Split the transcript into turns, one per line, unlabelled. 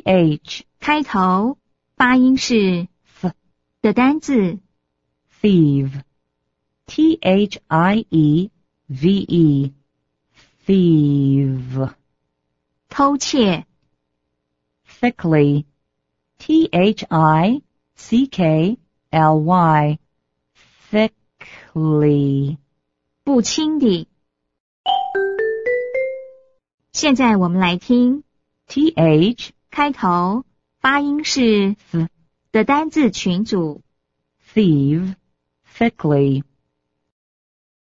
th
开头发音是 f 的单字。
thieve thieve thieve
偷窃。
thickly thickly thickly
不轻的。现在我们来听
th
开头发音是 f 的单字群组。
thieve thickly